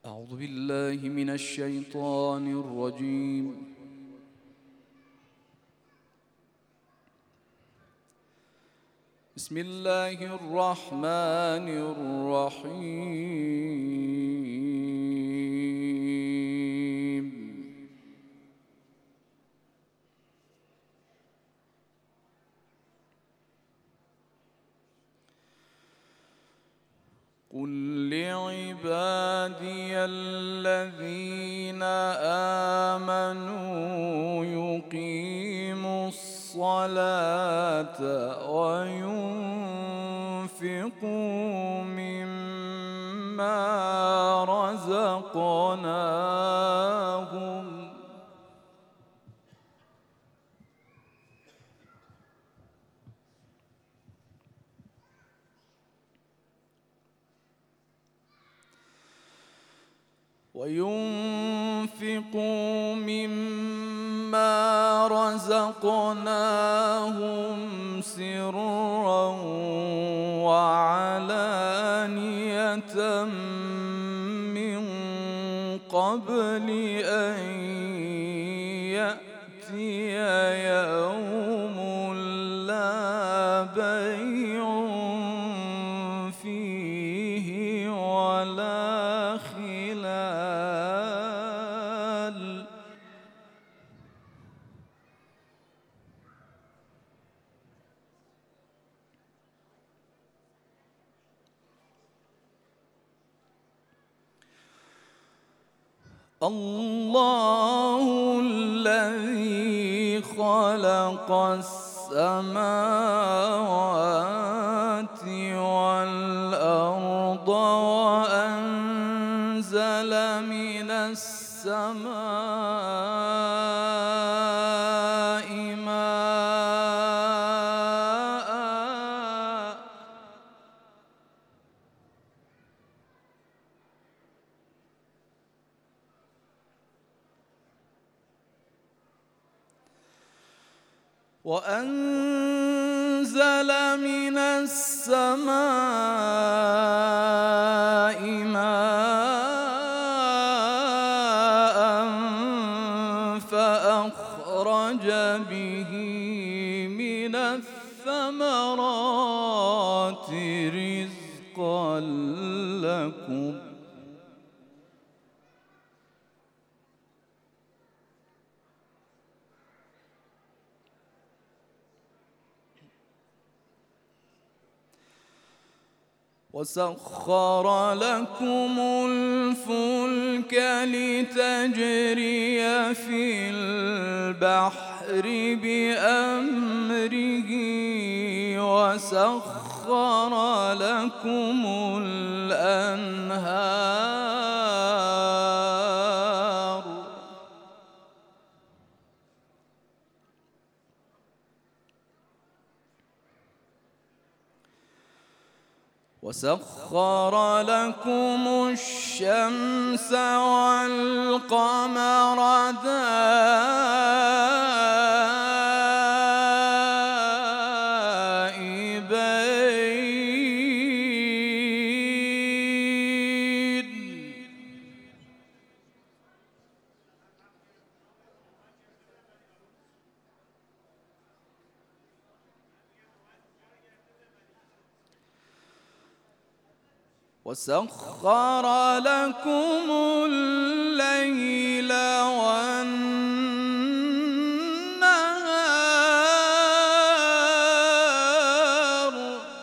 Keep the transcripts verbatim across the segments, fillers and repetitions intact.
أعوذ بالله من الشيطان الرجيم. بسم الله الرحمن الرحيم. قل لعبادي الذين آمنوا يقيموا الصلاة وينفقوا مما رزقناهم وينفقوا مما رزقناهم سرا وعلانية من قبل أن يأتي يوم لا بيع فيه ولا خلال. الله الذي خلق السماوات والأرض وأنزل من السماء ماء وأنزل من السماء ماء فأخرج به من الثمرات رزقا لكم وسخر لكم الفلك لتجري في البحر بأمره وسخر لكم الأنهار وسخر لكم الشمس والقمر دائبين وسخر لكم الليل والنهار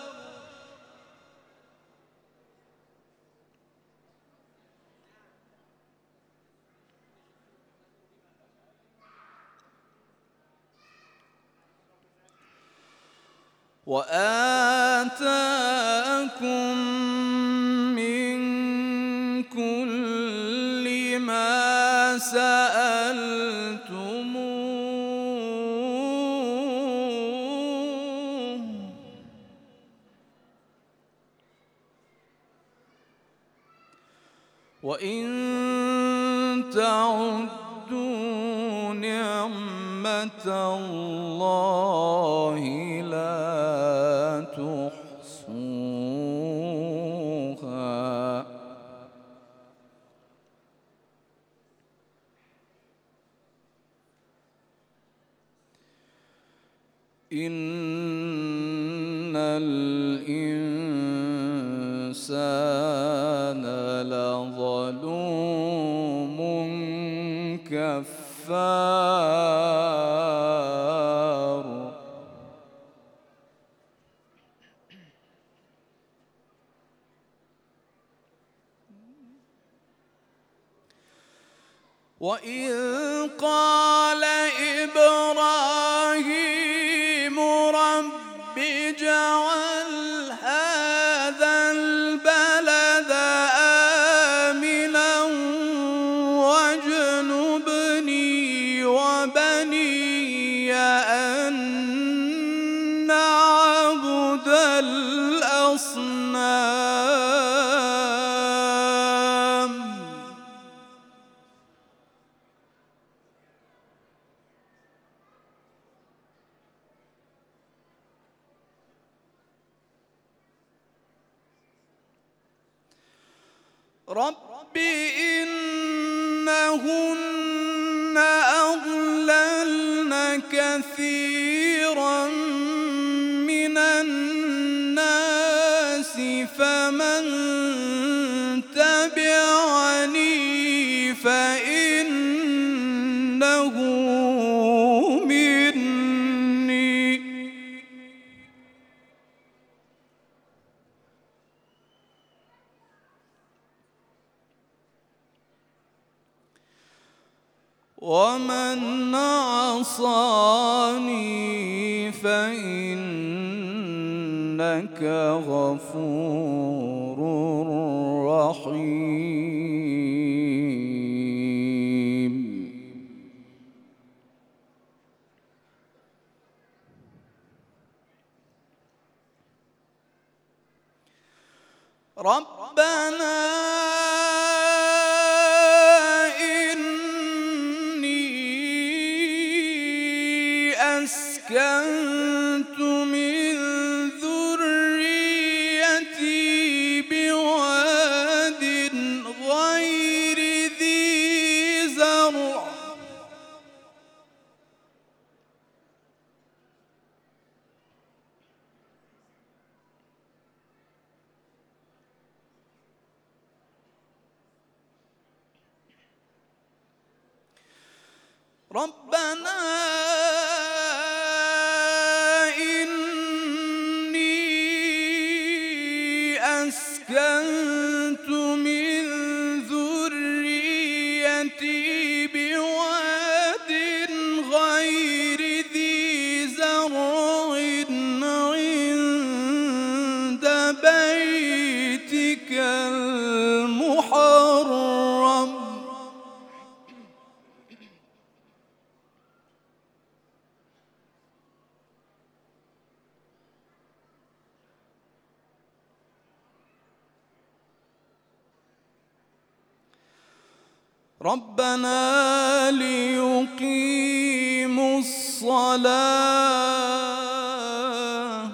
وآتاكم سألتموه وإن تعدوا نعمة الله لا تحصوها. إن الإنسان لظلوم كفار. وإذ قال إبراهيم رب اجعل هذا البلد آمنا واجنبني وبني أن نعبد الأصنام. رب إنهن أضللن كثيرا من الناس فمن تبعني فإنه مني ومن عصاني فإنك غفور رحيم. ربنا أسكنت من ذريتي بواد غير ذي زرع ربنا أسكنت من ذريتي بواد غير ذي زرع عند بيتك المحرم ربنا ليقيموا الصلاة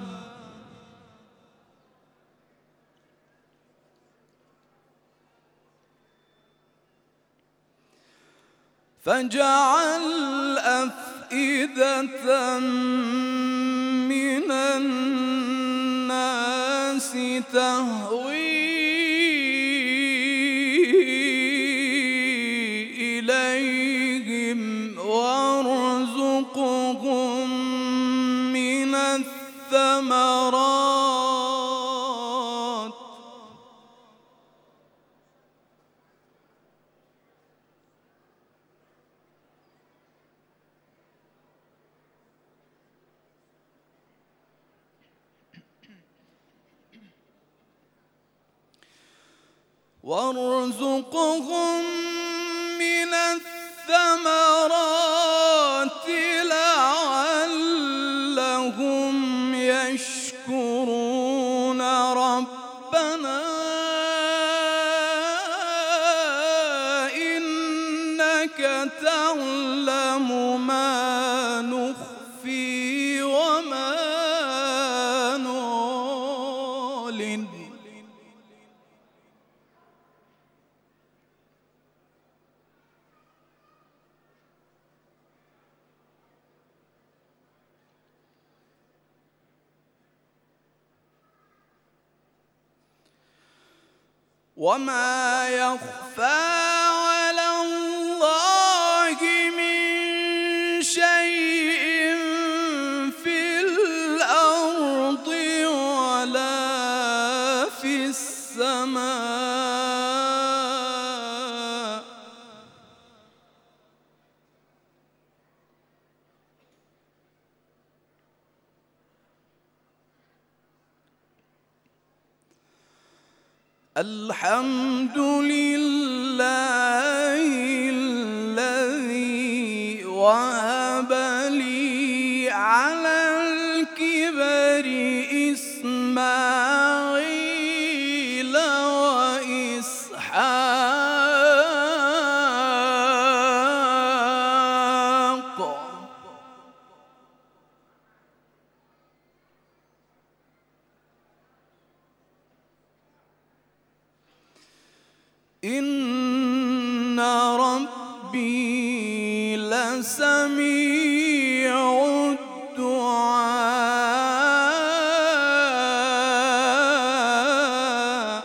فاجعل أفئدة من الناس تهوي إليهم وارزقهم من الثمرات وارزقهم من الثمرات لعلهم يشكرون ربنا إنك تعلم ما نخفي وما نعلن وما يخفى على الله من شيء في الأرض ولا في السماء. الحمد لله الذي وهب لي على الكبر إسماعيل وإسحاق. إن ربي لسميع الدعاء.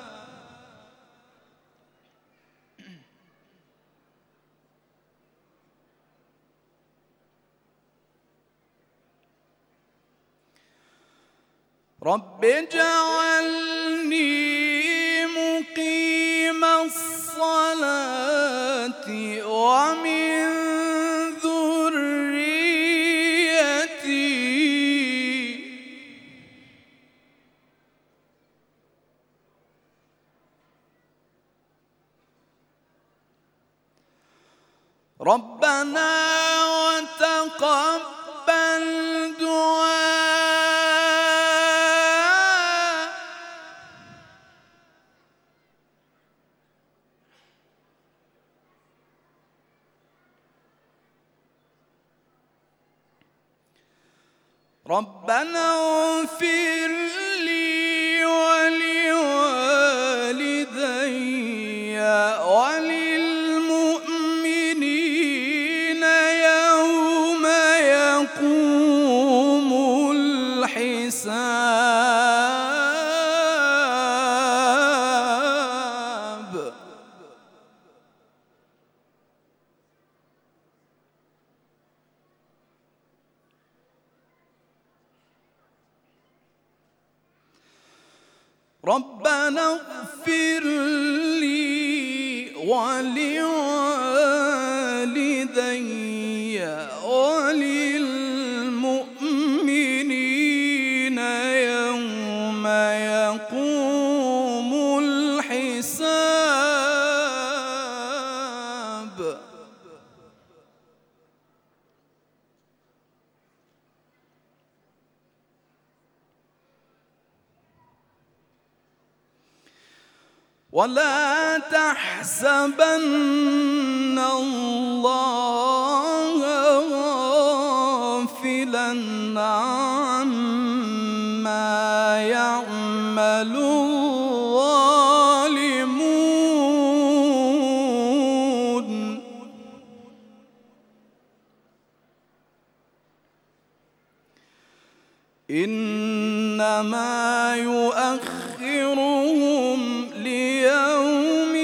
رب اجعلني مقيم الصلاة ومن ذريتي. ربنا وتقبل دعاء. ربنا اغفر لي ولوالدي وللمؤمنين يوم يقوم الحساب. ربنا اغفر لي ولوالدي وللمؤمنين يوم يقوم الحساب. ولا تحسبن الله غافلاً عما يعمل الظالمون. إنما يؤخرهم ليوم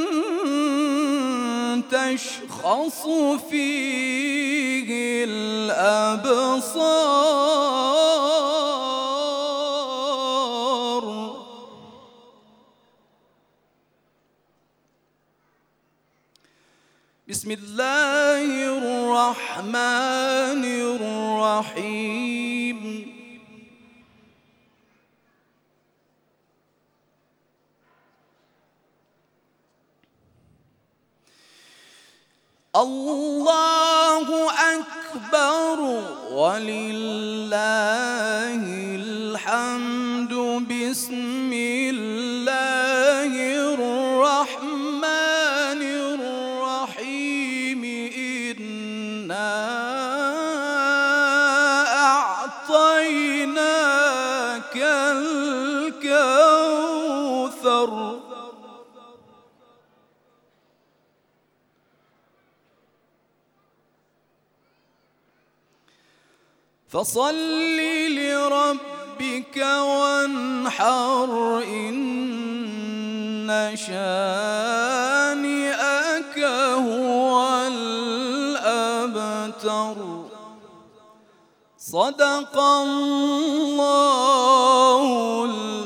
تشخص فيه الأبصار. بسم الله الرحمن الرحيم. الله أكبر ولله الحمد. بسم الله الرحمن الرحيم. إنا أعطيناك الكوثر. فصل لربك وانحر. إن شانئك هو الأبتر. صدق الله